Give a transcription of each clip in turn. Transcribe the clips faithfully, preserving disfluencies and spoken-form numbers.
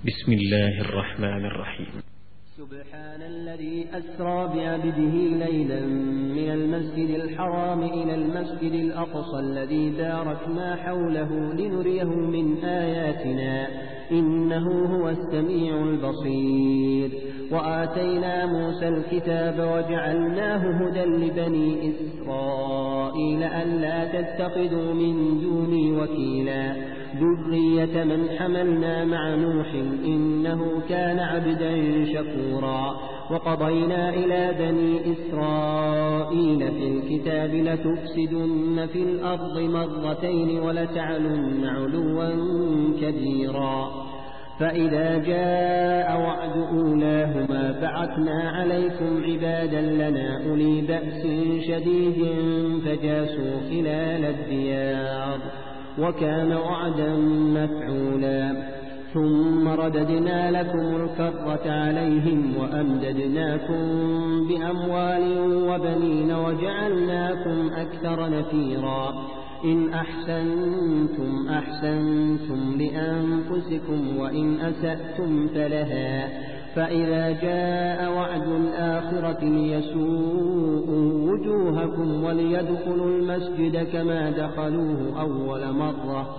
بسم الله الرحمن الرحيم. سبحان الذي أسرى بعبده ليلا من المسجد الحرام إلى المسجد الأقصى الذي باركنا حوله لنريه من آياتنا إنه هو السميع البصير. وآتينا موسى الكتاب وجعلناه هدى لبني إسرائيل ألا تتخذوا من دوني وكيلا ذرية من حملنا مع نوح إنه كان عبدا شكورا. وقضينا إلى بني إسرائيل في الكتاب لتفسدن في الأرض مرتين ولتعلن علوا كبيرا. فإذا جاء وعد أولاهما بعثنا عليكم عبادا لنا أولي بأس شديد فجاسوا خلال الديار وكان وعدا مفعولا. ثم رددنا لكم الكرة عليهم وأمددناكم بأموال وبنين وجعلناكم أكثر نفيرا. إن أحسنتم أحسنتم لأنفسكم وإن أسأتم فلها. فإذا جاء وعد الآخرة ليسوءوا وجوهكم وليدخلوا المسجد كما دخلوه أول مرة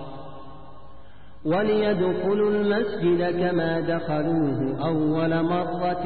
وليدخلوا المسجد كما دخلوه أول مرة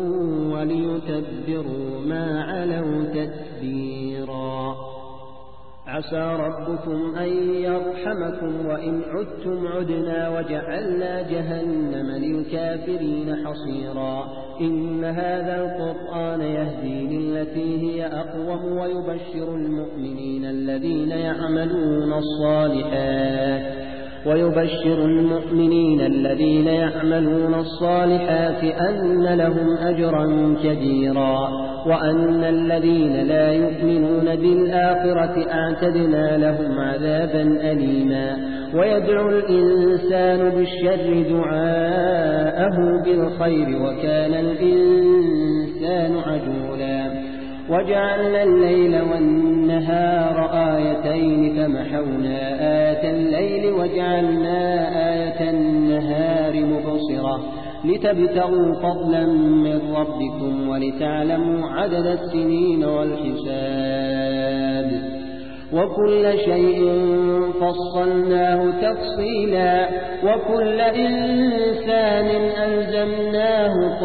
وليتبروا ما علوا تتبيرا. عسى ربكم أن يرحمكم وإن عدتم عدنا وجعلنا جهنم للكافرين حصيرا. إن هذا القرآن يهدي للتي هي أقوم ويبشر المؤمنين الذين يعملون الصالحات ويبشر المؤمنين الذين يعملون الصالحات أن لهم أجرا كبيرا. وأن الذين لا يؤمنون بالآخرة أعتدنا لهم عذابا أليما. ويدعو الإنسان بالشر دعاءه بالخير وكان الإنسان عجولا. وجعلنا الليل والنهار آيتين فمحونا آية الليل وجعلنا آية النهار مبصرة لتبتغوا فضلا من ربكم ولتعلموا عدد السنين والحساب وكل شيء فصلناه تفصيلا. وكل إنسان ألزمناه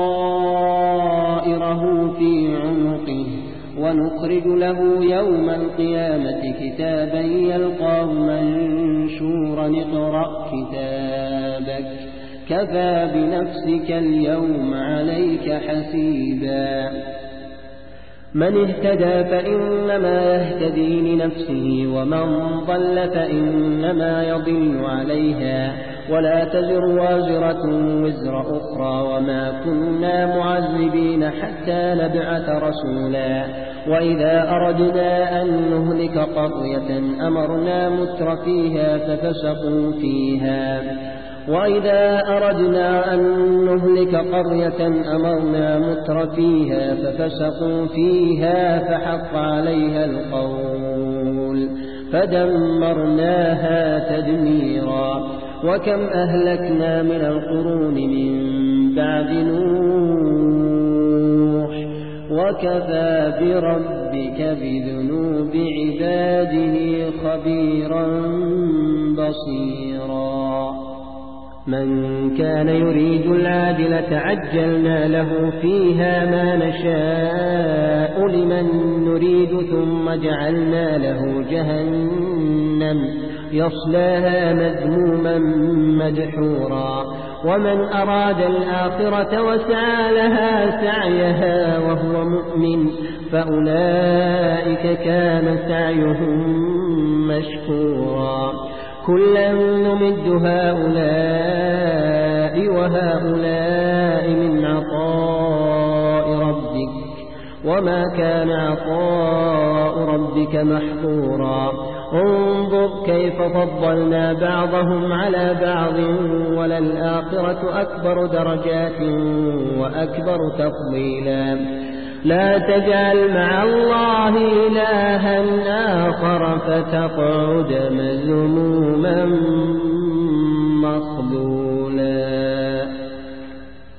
طائره في عنقه ونخرج له يوم القيامة كتابا يلقاه منشورا اقرأ كتابك كفى بنفسك اليوم عليك حسيبا. من اهتدى فإنما يهتدي لنفسه ومن ضل فإنما يضل عليها ولا تزر وازرة وزر أخرى وما كنا معذبين حتى نبعث رسولا. وإذا أردنا أن نهلك قرية أمرنا متر فيها ففسقوا فيها وإذا أردنا أن نهلك قرية أمرنا متر فيها ففسقوا فيها فحق عليها القول فدمرناها تدميرا. وكم أهلكنا من القرون من بعد نوح وكفى بربك بذنوب عباده خبيرا بصيرا. من كان يريد العاجلة عجلنا له فيها ما نشاء لمن نريد ثم جعلنا له جهنم يصلاها مذموما مدحورا. ومن أراد الآخرة وسعى لها سعيها وهو مؤمن فأولئك كان سعيهم مشكورا. كلا نمد هؤلاء وهؤلاء من عطاء ربك وما كان عطاء ربك محظورا. انظر كيف فضلنا بعضهم على بعض وللآخرة أكبر درجات وأكبر تفضيلا. لا تجعل مع الله إلها آخر فتقعد مذموما مخذولا.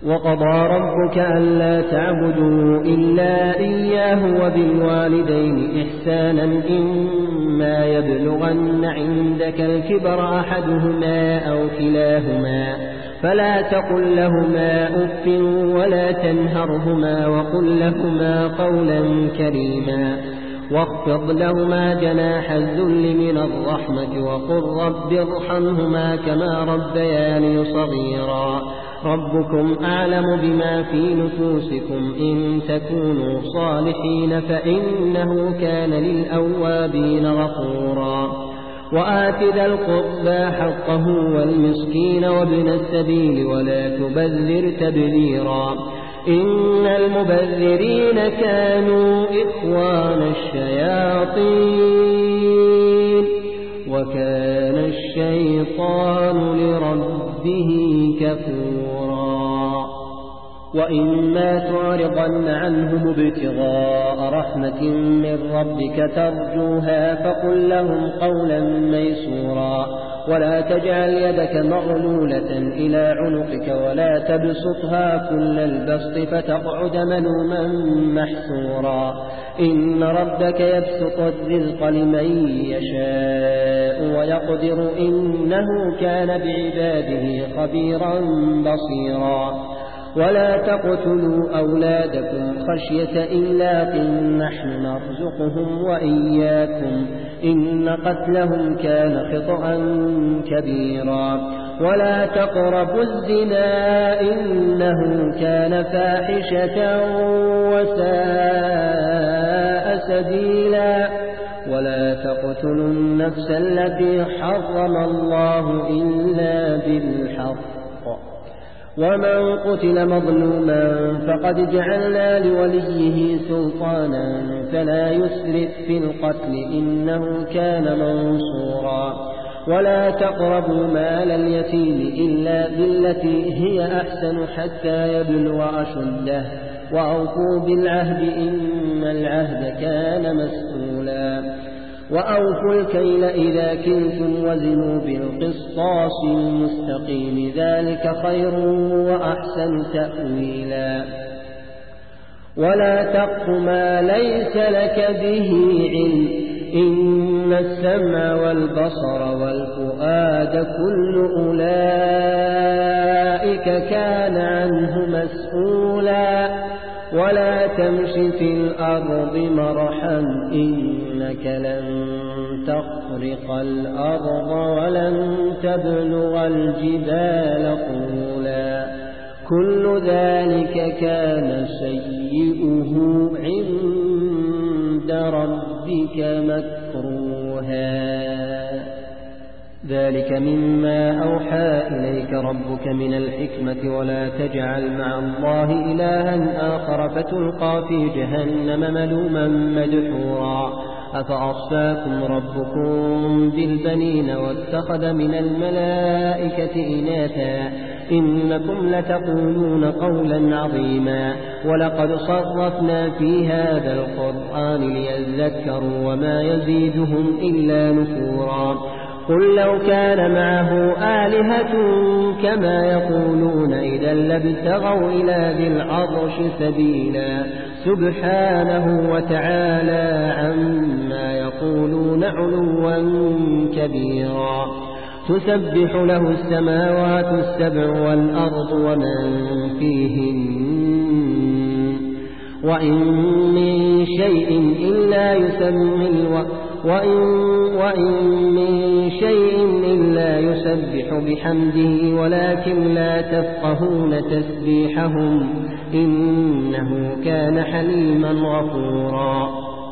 وقضى ربك ألا تعبدوا إلا إياه وبالوالدين إحسانا إما يبلغن عندك الكبر أحدهما أو كلاهما فلا تقل لهما أف ولا تنهرهما وقل لهما قولا كريما واخفض لهما جناح الذل من الرحمة وقل رب ارحمهما كما ربياني صغيرا ربكم أعلم بما في نفوسكم إن تكونوا صالحين فإنه كان للأوابين غفورا وآت ذا القربى حقه والمسكين وابن السبيل ولا تبذر تبذيرا إن المبذرين كانوا إخوان الشياطين وكان الشيطان لربه كفورا وإما تعرضن عنهم ابتغاء رحمة من ربك ترجوها فقل لهم قولا ميسورا ولا تجعل يدك مغلولة إلى عنقك ولا تبسطها كل البسط فتقعد ملوما محسورا إن ربك يبسط الرزق لمن يشاء ويقدر إنه كان بعباده خبيرا بصيرا ولا تقتلوا أولادكم خشية إملاق نحن نرزقهم وإياكم إن قتلهم كان خطأ كبيرا ولا تقربوا الزنا إنه كان فاحشة وساء سبيلا ولا تقتلوا النفس التي حرم الله إلا بالحق ومن قتل مظلوما فقد جعلنا لوليه سلطانا فلا يسرف في القتل إنه كان منصورا ولا تقربوا مال اليتيم إلا بالتي هي أحسن حتى يبلغ أشده وأوفوا بالعهد إن العهد كان مسؤولا وأوفوا الكيل إذا كلتم وزنوا بالقسطاس المستقيم ذلك خير وأحسن تأويلا ولا تقف ما ليس لك به علم إن السمع والبصر والفؤاد كل أولئك كان عنه مسؤولا ولا تمش في الأرض مرحا إنك لن تخرق الأرض ولن تبلغ الجبال طولا كل ذلك كان سيئه عند ربك مكروها ذلك مما أوحى إليك ربك من الحكمة ولا تجعل مع الله إلها آخر فتلقى في جهنم ملوما مدحورا أفأصفاكم ربكم بالبنين واتخذ من الملائكة إناثا إنكم لتقولون قولا عظيما ولقد صرفنا في هذا القرآن ليذكروا وما يزيدهم إلا نفورا قل لو كان معه آلهة كما يقولون إذا لابتغوا إلى ذي العرش سبيلا سبحانه وتعالى عما يقولون علوا كبيرا تسبح له السماوات السبع والأرض ومن فيهن وإن من شيء إلا يسمي وإن, وإن من شيء إلا يسبح بحمده ولكن لا تفقهون تسبيحهم إنه كان حليما غفورا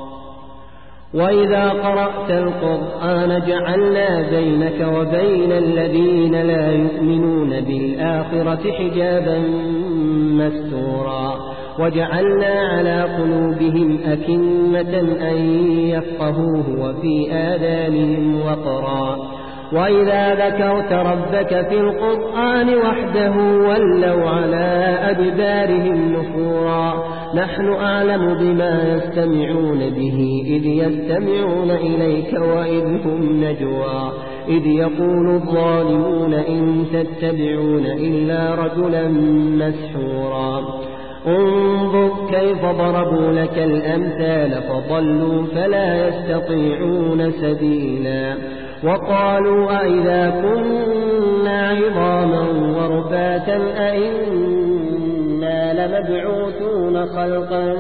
وإذا قرأت القرآن جعلنا بينك وبين الذين لا يؤمنون بالآخرة حجابا مستورا وجعلنا على قلوبهم أكنة أن يفقهوه وفي آذانهم وقرا وإذا ذكرت ربك في القرآن وحده ولوا على أدبارهم نفورا نحن أعلم بما يستمعون به إذ يستمعون إليك وإذ هم نجوى إذ يقول الظالمون إن تتبعون إلا رجلا مسحورا انظر كيف ضربوا لك الأمثال فضلوا فلا يستطيعون سبيلا وقالوا أئذا كنا عظاما ورفاتا أئنا لمبعوثون خلقا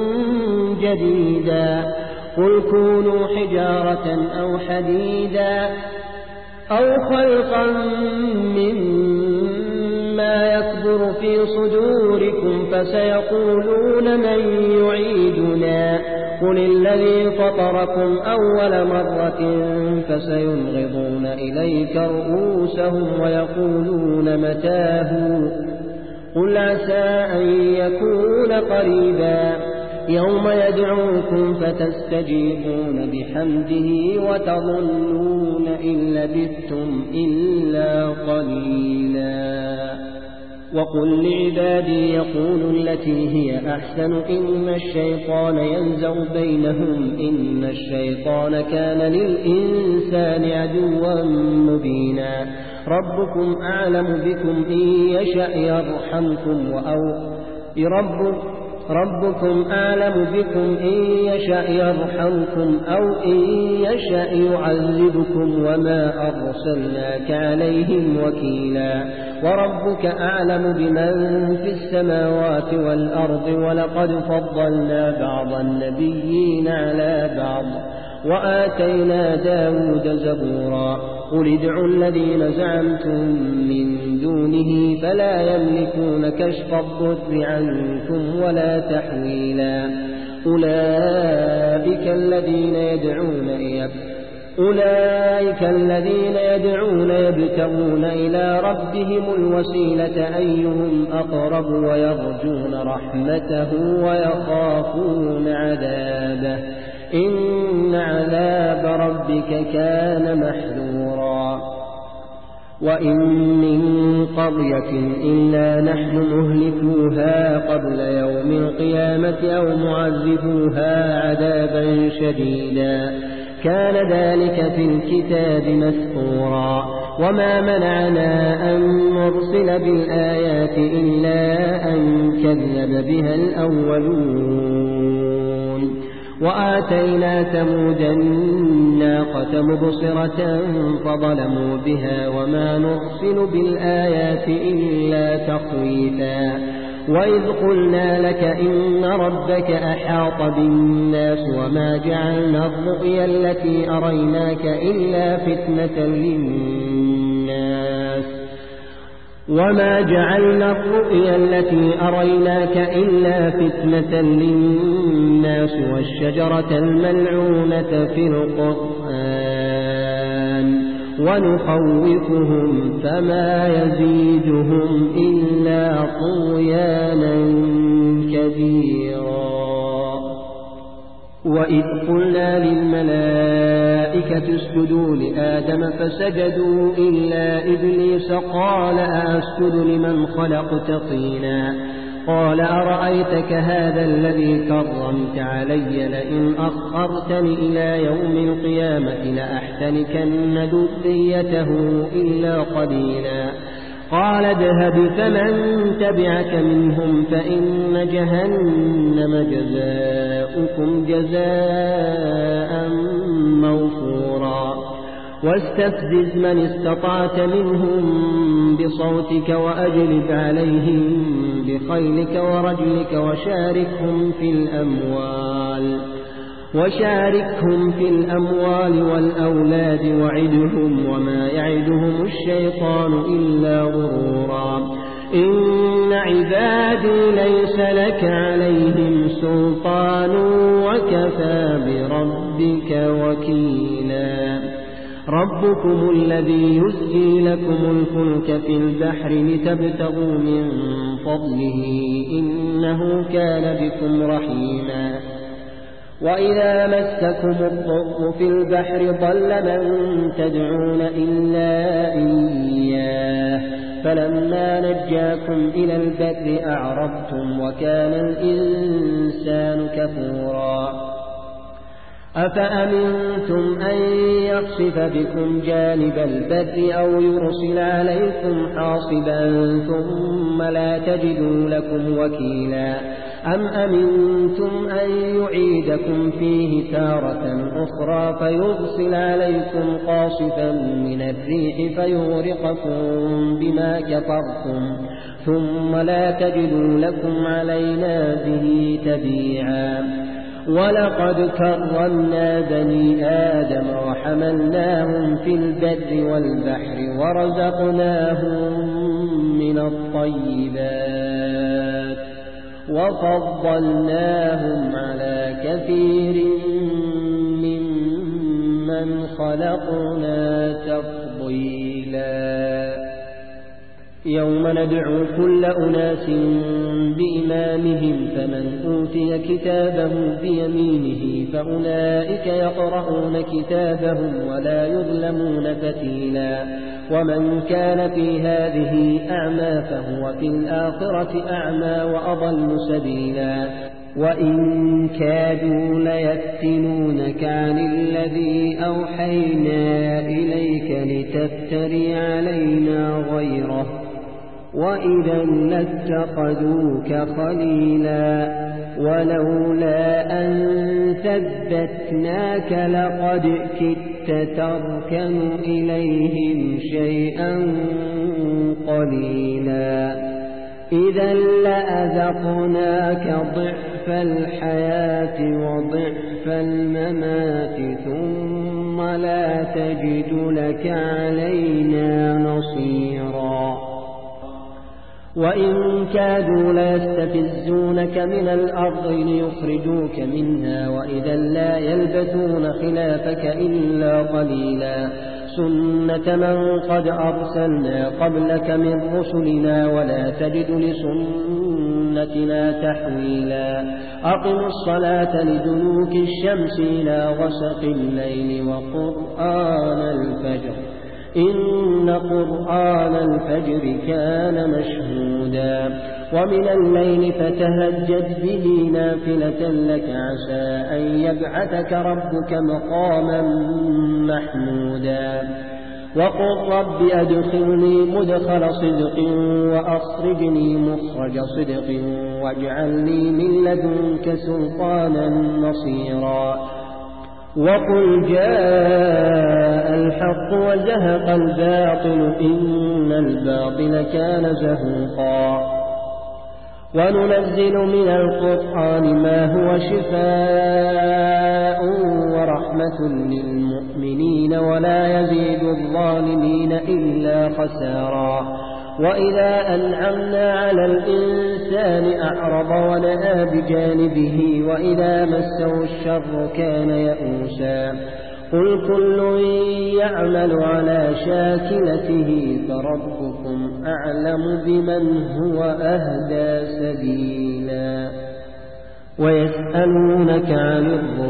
جديدا قل كونوا حجارة أو حديدا أو خلقا مما يكبر في صدوركم فسيقولون من يعيدنا قل الذي فطركم أول مرة فسينغضون إليك رؤوسهم ويقولون متاه قل عسى أن يكون قريبا يوم يدعوكم فتستجيبون بحمده وتظنون إن لبثتم إلا قليلا وقل لعبادي يقولوا التي هي أحسن إن الشيطان ينزغ بينهم إن الشيطان كان للإنسان عدوا مبينا ربكم أعلم بكم إن يشأ يرحمكم أو رب ربكم أعلم بكم إن يشأ يرحمكم أو إن يشأ يعذبكم وما أرسلناك عليهم وكيلا وربك أعلم بمن في السماوات والأرض ولقد فضلنا بعض النبيين على بعض وآتينا داود زبورا قل ادعوا الذين زعمتم من دونه فلا يملكون كشف الضر عنكم ولا تحويلا أولئك الذين يدعون أولئك الذين يدعون يبتغون إلى ربهم الوسيلة أيهم أقرب ويرجون رحمته ويخافون عذابه إن عذاب ربك كان محذورا وإن من قرية إلا نحن مهلكوها قبل يوم القيامة أو معذبوها عذابا شديدا كان ذلك في الكتاب مسطورا وما منعنا أن نرسل بالآيات إلا أن كذب بها الأولون وآتينا ثمود الناقة مبصرة فظلموا بها وما نرسل بالآيات إلا تخويفا وإذ قلنا لك إن ربك أحاط بالناس وما جعلنا الرؤيا التي أريناك إلا فتنة للناس وما جعلنا الرؤيا التي أريناك إلا فتنة للناس والشجرة الملعونة في القرآن ونخوفهم فما يزيدهم إلا طغيانا كبيرا وإذ قلنا للملائكة اسجدوا لآدم فسجدوا إلا إبليس قال أسجد لمن خلقت طينا قال أرأيتك هذا الذي كرمت علي لئن أخرتني إلى يوم القيامة لأحتنكن ذريته إلا قليلا قال اذهب فمن تبعك منهم فإن جهنم جزاؤكم جزاء موفورا واستفزز من استطعت منهم بصوتك وأجلب عليهم بخيلك ورجلك وشاركهم في الأموال وشاركهم في الأموال والأولاد وعدهم وما يعدهم الشيطان إلا غرورا إن عبادي ليس لك عليهم سلطان وكفى بربك وكيلا ربكم الذي يزجي لكم الفلك في البحر لتبتغوا من فضله إنه كان بكم رحيما وإذا مسكم الضر في البحر ضل من تدعون إلا إياه فلما نجاكم إلى البر أعرضتم وكان الإنسان كفورا أفأمنتم أن يخسف بكم جانب البر أو يرسل عليكم حاصبا ثم لا تجدوا لكم وكيلا أم أمنتم أن يعيدكم فيه تارة أخرى فيرسل عليكم قاصفا من الريح فيغرقكم بما كفرتم ثم لا تجدوا لكم علينا به تبيعا ولقد كرمنا بني آدم وحملناهم في البر والبحر ورزقناهم من الطيبات وفضلناهم على كثير ممن خلقنا تفضيلا يوم ندعو كل أناس بإمامهم فمن أوتي كتابه بيمينه فأولئك يقرؤون كتابهم ولا يظلمون فتيلا ومن كان في هذه أعمى فهو في الآخرة أعمى وأضل سبيلا وإن كادوا ليفتنونك عن الذي أوحينا إليك لتفتري علينا غيره وإذا لاتخذوك خليلا ولولا أن ثبتناك لقد كدت تركن إليهم شيئا قليلا إذا لأذقناك ضعف الحياة وضعف الممات ثم لا تجد لك علينا نصيرا وإن كادوا ليستفزونك من الأرض ليخرجوك منها وإذا لا يلبثون خلافك إلا قليلا سنة من قد أرسلنا قبلك من رسلنا ولا تجد لسنتنا تحويلا أقم الصلاة لدلوك الشمس إلى غسق الليل وقرآن الفجر إن قرآن الفجر كان مشهودا ومن الليل فتهجد به نافلة لك عسى أن يبعثك ربك مقاما محمودا وقل رب أدخلني مدخل صدق وأخرجني مخرج صدق واجعل لي من لدنك سلطانا نصيرا وقل جاء الحق وزهق الباطل إن الباطل كان زهوقا وننزل من القرآن ما هو شفاء ورحمة للمؤمنين ولا يزيد الظالمين إلا خسارا وإذا أنعمنا على الإنسان أعرض ونأى بجانبه وإذا مسه الشر كان يئوسا قل كل يعمل على شاكلته فربكم أعلم بمن هو أهدى سبيلا ويسألونك عن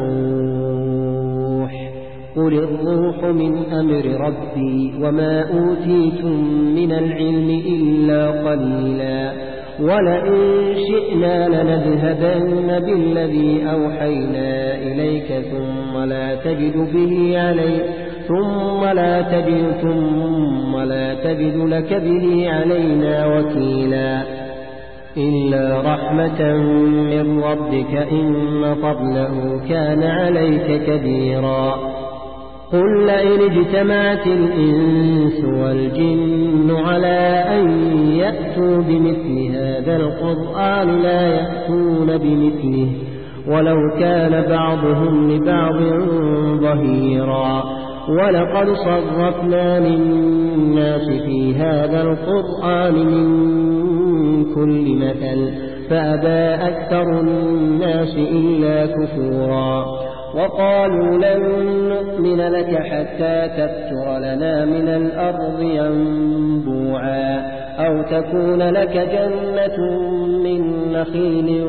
الروح قل الروح من أمر ربي وما أوتيتم من العلم إلا قليلا ولئن شئنا لنذهبن بالذي أوحينا إليك ثم لا تجد به علي ثم لا تجد ثم لا تجد لك به علينا وكيلا إلا رحمة من ربك إن فضله كان عليك كبيرا قل لئن اجتمعت الإنس والجن على أن يأتوا بمثل هذا القرآن لا يأتون بمثله ولو كان بعضهم لبعض ظهيرا ولقد صرفنا للناس في هذا القرآن من كل مثل فأبى أكثر الناس إلا كفورا وقالوا لن نؤمن لك حتى تفجر لنا من الأرض ينبوعا أو تكون لك جنة من نخيل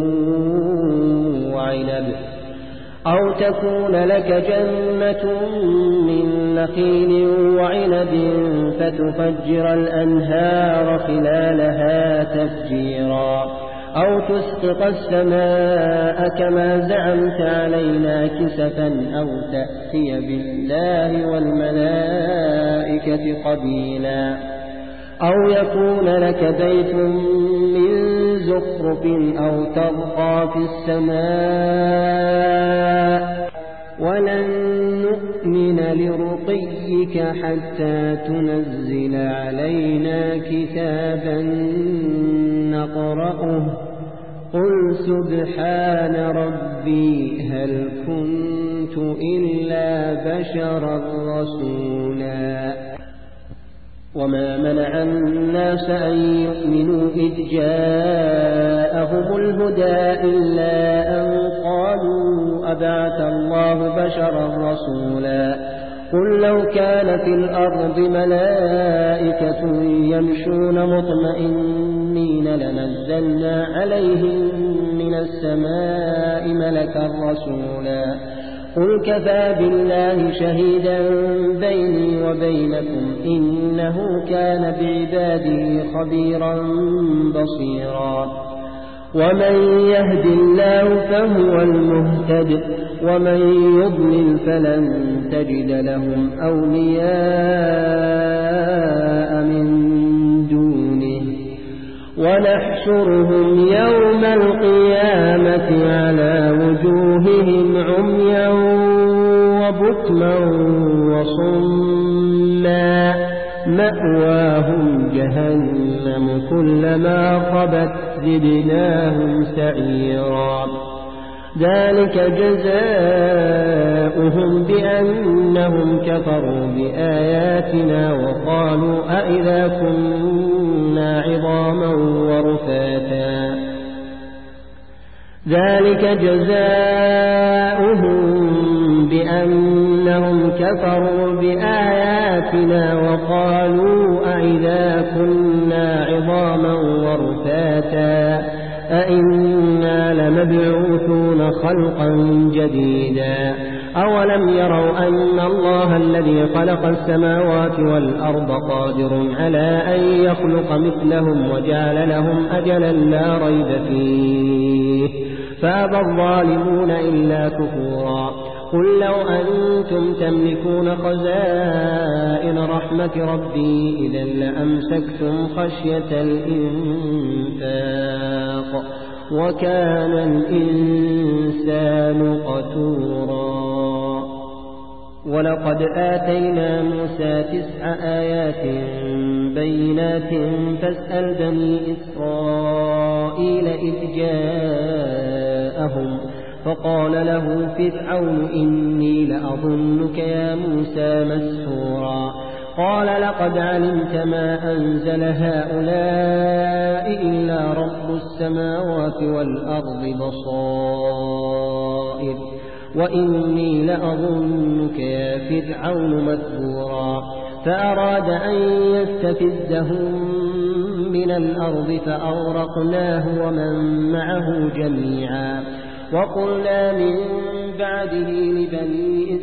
وعنب أو تكون لك جنة من نخيل وعنب فتفجر الأنهار خلالها تفجيرا أو تسقط السماء كما زعمت علينا كسفا أو تأتي بالله والملائكة قبيلا أو يكون لك بيت من زخرف أو ترقى في السماء ولن نؤمن لرقيك حتى تنزل علينا كتابا نقرأه قل سبحان ربي هل كنت إلا بشرا رسولا وما منع الناس أن يؤمنوا إذ جاءهم الهدى إلا أن قالوا أبعث الله بشرا رسولا قل لو كان في الأرض ملائكة يمشون مطمئنين لنزلنا عليهم من السماء ملكا رسولا قل كفى بالله شهيدا بيني وبينكم إنه كان بعباده خبيرا بصيرا ومن يهد الله فهو المهتد ومن يضلل فلن تجد لهم أولياء من دونه ونحشرهم يوم القيامة على وجوههم عميا وبكما وصما مأواهم جهنم كلما خبت زدناهم سعيرا ذلك جزاؤهم بأنهم كفروا بآياتنا وقالوا أئذا كنا عظاما ورفاتا ذلك جزاؤهم بأنهم كفروا بآياتنا وقالوا أئذا كنا عظاما ورفاتا أئنا لمبعوثون خلقا جديدا أولم يروا أن الله الذي خلق السماوات والأرض قادر على أن يخلق مثلهم وجعل لهم أجلا لا ريب فيه فأبى الظالمون إلا كفورا قل لو أنتم تملكون خزائن رحمة ربي إذا لأمسكتم خشية الإنفاق وكان الإنسان قتورا ولقد آتينا موسى تسع آيات بينات فاسأل بني إسرائيل إذ جاءهم فقال له فرعون إني لأظنك يا موسى مسحورا قال لقد علمت ما أنزل هؤلاء إلا رب السماوات والأرض بصائر وإني لأظنك يا فرعون مثبورا فأراد أن يستفزهم من الأرض فأغرقناه ومن معه جميعا وقلنا من بعده لبني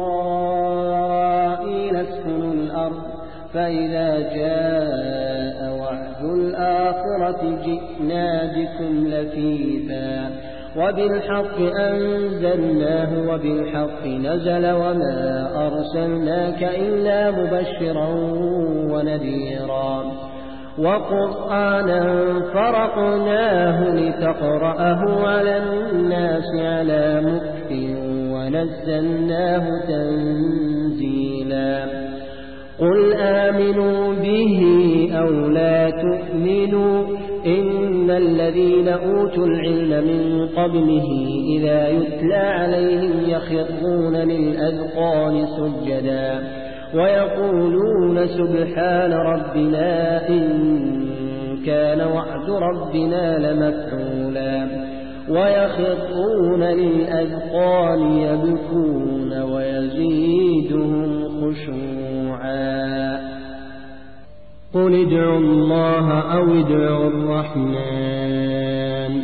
إسرائيل اسكنوا الأرض فإذا جاء وعد الآخرة جئنا بكم لفيفا وبالحق أنزلناه وبالحق نزل وما أرسلناك إلا مبشرا ونذيرا وقرآنا فرقناه لتقرأه على الناس على مكث ونزلناه تنزيلا قل آمنوا به أو لا تؤمنوا إن الذين أوتوا العلم من قبله إذا يتلى عليهم يخرون للأذقان سجدا ويقولون سبحان ربنا إن كان وعد ربنا لمفعولا ويخرون للأذقان يبكون ويزيدهم خشوعا قل ادعوا الله أو ادعوا الرحمن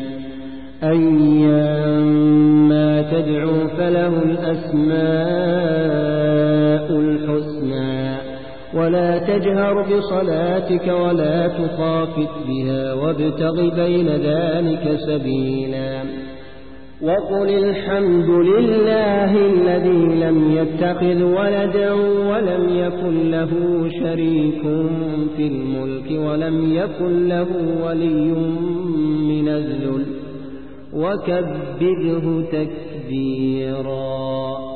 أيما تدعوا فله الأسماء الحسنى ولا تجهر بصلاتك ولا تخافت بها وابتغ بين ذلك سبيلا وقل الحمد لله الذي لم يتخذ ولدا ولم يكن له شريك في الملك ولم يكن له ولي من الذل وكبره تكبيرا.